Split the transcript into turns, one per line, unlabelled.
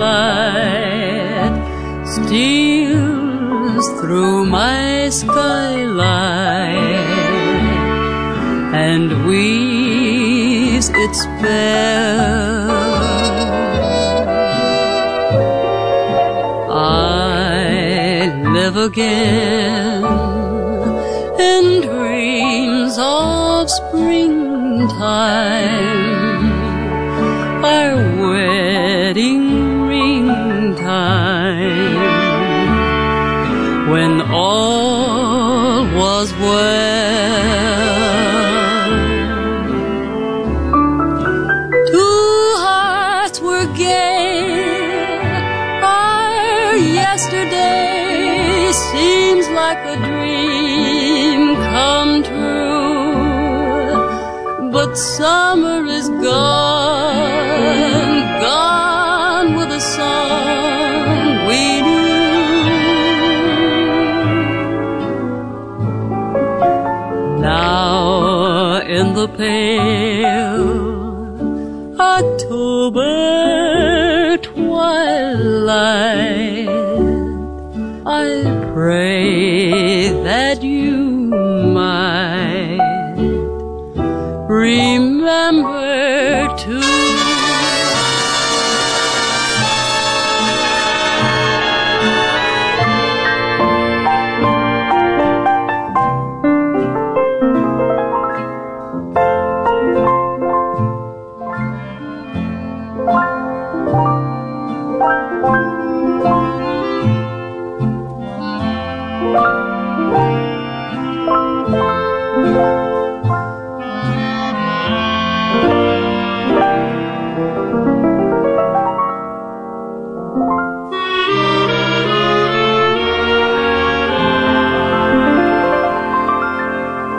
light steals through my skylight and weaves its spell. I live again in dreams of springtime, our wedding ring time, when all was well. Two hearts were gay, our yesterday seems like a dream come true, but summer is gone, gone with the song we knew. Now in the pale October twilight, I pray that you might remember to